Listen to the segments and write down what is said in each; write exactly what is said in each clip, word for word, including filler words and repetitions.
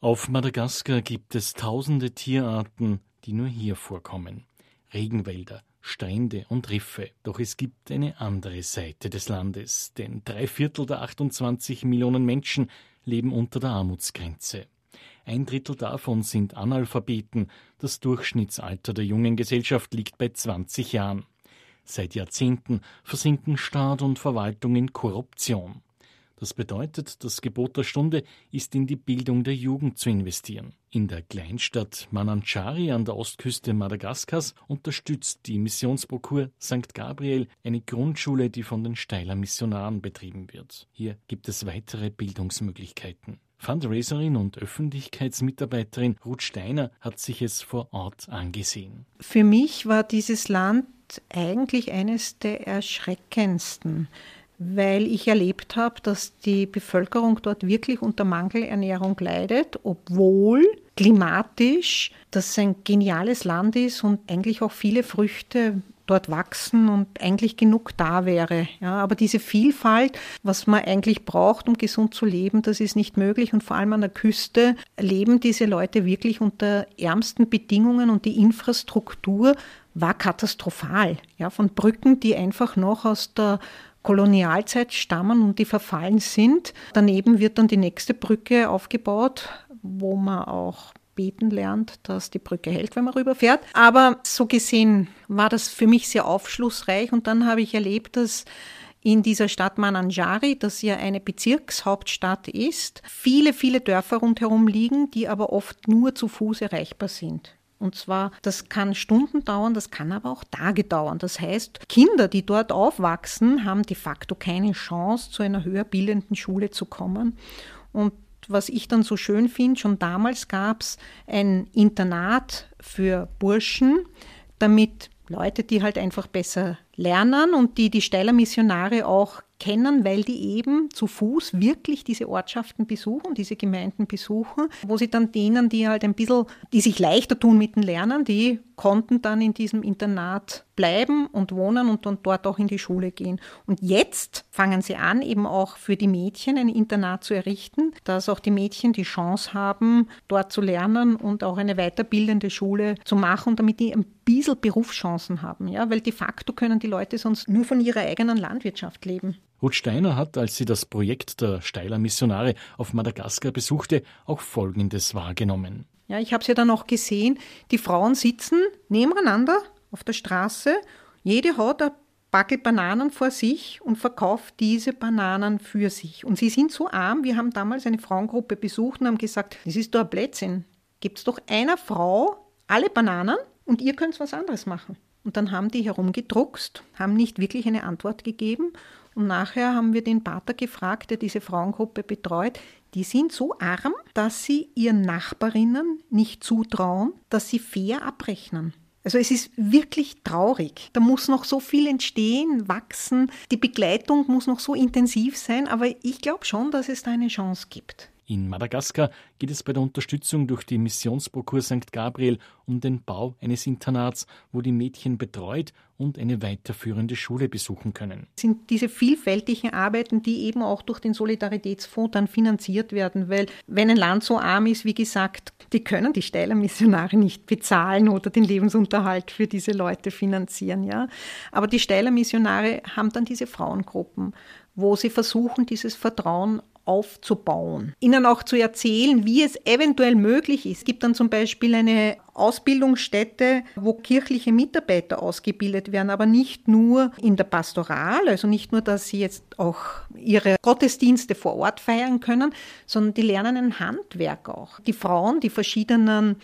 Auf Madagaskar gibt es tausende Tierarten, die nur hier vorkommen. Regenwälder, Strände und Riffe. Doch es gibt eine andere Seite des Landes, denn drei Viertel der achtundzwanzig Millionen Menschen leben unter der Armutsgrenze. Ein Drittel davon sind Analphabeten. Das Durchschnittsalter der jungen Gesellschaft liegt bei zwanzig Jahren. Seit Jahrzehnten versinken Staat und Verwaltung in Korruption. Das bedeutet, das Gebot der Stunde ist, in die Bildung der Jugend zu investieren. In der Kleinstadt Mananchari an der Ostküste Madagaskars unterstützt die Missionsprokur Sankt Gabriel eine Grundschule, die von den Steyler Missionaren betrieben wird. Hier gibt es weitere Bildungsmöglichkeiten. Fundraiserin und Öffentlichkeitsmitarbeiterin Ruth Steiner hat sich es vor Ort angesehen. Für mich war dieses Land eigentlich eines der erschreckendsten, weil ich erlebt habe, dass die Bevölkerung dort wirklich unter Mangelernährung leidet, obwohl klimatisch das ein geniales Land ist und eigentlich auch viele Früchte dort wachsen und eigentlich genug da wäre. Ja, aber diese Vielfalt, was man eigentlich braucht, um gesund zu leben, das ist nicht möglich. Und vor allem an der Küste leben diese Leute wirklich unter ärmsten Bedingungen und die Infrastruktur war katastrophal. Ja, von Brücken, die einfach noch aus der Kolonialzeit stammen und die verfallen sind. Daneben wird dann die nächste Brücke aufgebaut, wo man auch beten lernt, dass die Brücke hält, wenn man rüberfährt. Aber so gesehen war das für mich sehr aufschlussreich. Und dann habe ich erlebt, dass in dieser Stadt Mananchari, das ja eine Bezirkshauptstadt ist, viele, viele Dörfer rundherum liegen, die aber oft nur zu Fuß erreichbar sind. Und zwar, das kann Stunden dauern, das kann aber auch Tage dauern. Das heißt, Kinder, die dort aufwachsen, haben de facto keine Chance, zu einer höher bildenden Schule zu kommen. Und was ich dann so schön finde, schon damals gab es ein Internat für Burschen, damit Leute, die halt einfach besser lernen und die die Steyler Missionare auch kennen, weil die eben zu Fuß wirklich diese Ortschaften besuchen, diese Gemeinden besuchen, wo sie dann denen, die halt ein bisschen, die sich leichter tun mit dem Lernen, die konnten dann in diesem Internat bleiben und wohnen und dann dort auch in die Schule gehen. Und jetzt fangen sie an, eben auch für die Mädchen ein Internat zu errichten, dass auch die Mädchen die Chance haben, dort zu lernen und auch eine weiterbildende Schule zu machen, damit die ein bisschen Berufschancen haben. Ja? Weil de facto können die Leute sonst nur von ihrer eigenen Landwirtschaft leben. Ruth Steiner hat, als sie das Projekt der Steyler Missionare auf Madagaskar besuchte, auch Folgendes wahrgenommen. Ja, ich habe es ja dann auch gesehen, die Frauen sitzen nebeneinander auf der Straße, jede hat ein Backel Bananen vor sich und verkauft diese Bananen für sich. Und sie sind so arm, wir haben damals eine Frauengruppe besucht und haben gesagt, das ist doch ein Blödsinn. Gibt es doch einer Frau alle Bananen und ihr könnt was anderes machen. Und dann haben die herumgedruckst, haben nicht wirklich eine Antwort gegeben. Und nachher haben wir den Pater gefragt, der diese Frauengruppe betreut. Die sind so arm, dass sie ihren Nachbarinnen nicht zutrauen, dass sie fair abrechnen. Also es ist wirklich traurig. Da muss noch so viel entstehen, wachsen. Die Begleitung muss noch so intensiv sein. Aber ich glaube schon, dass es da eine Chance gibt. In Madagaskar geht es bei der Unterstützung durch die Missionsprokur Sankt Gabriel um den Bau eines Internats, wo die Mädchen betreut und eine weiterführende Schule besuchen können. Es sind diese vielfältigen Arbeiten, die eben auch durch den Solidaritätsfonds dann finanziert werden, weil wenn ein Land so arm ist, wie gesagt, die können die Steyler Missionare nicht bezahlen oder den Lebensunterhalt für diese Leute finanzieren. Ja? Aber die Steyler Missionare haben dann diese Frauengruppen, wo sie versuchen, dieses Vertrauen aufzubauen, ihnen auch zu erzählen, wie es eventuell möglich ist. Es gibt dann zum Beispiel eine Ausbildungsstätte, wo kirchliche Mitarbeiter ausgebildet werden, aber nicht nur in der Pastoral, also nicht nur, dass sie jetzt auch ihre Gottesdienste vor Ort feiern können, sondern die lernen ein Handwerk auch. Die Frauen, die verschiedenen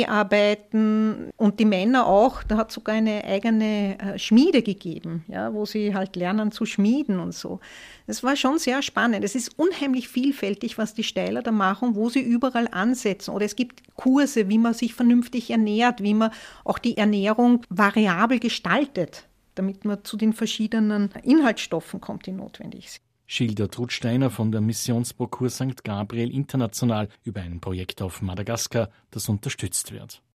Näharbeiten und die Männer auch, da hat sogar eine eigene Schmiede gegeben, ja, wo sie halt lernen zu schmieden und so. Das war schon sehr spannend. Es ist unheimlich vielfältig, was die Steyler da machen, wo sie überall ansetzen. Oder es gibt Kurse, wie man sich vernünftig ernährt, wie man auch die Ernährung variabel gestaltet, damit man zu den verschiedenen Inhaltsstoffen kommt, die notwendig sind. Schildert Ruth Steiner von der Missionsprokur Sankt Gabriel international über ein Projekt auf Madagaskar, das unterstützt wird.